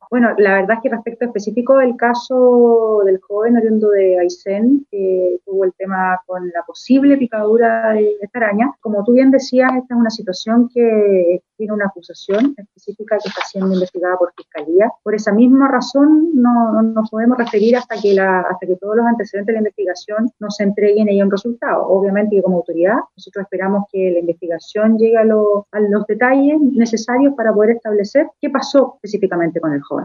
Bueno, la verdad es que respecto específico del caso del joven oriundo de Aysén, que tuvo el tema con la posible picadura de esta araña, como tú bien decías, esta es una situación que tiene una acusación específica que está siendo investigada por Fiscalía. Por esa misma razón no nos podemos referir hasta que todos los antecedentes de la investigación nos entreguen ahí un resultado. Obviamente que como autoridad nosotros esperamos que la investigación llegue a los detalles necesarios para poder establecer qué pasó específicamente con el joven.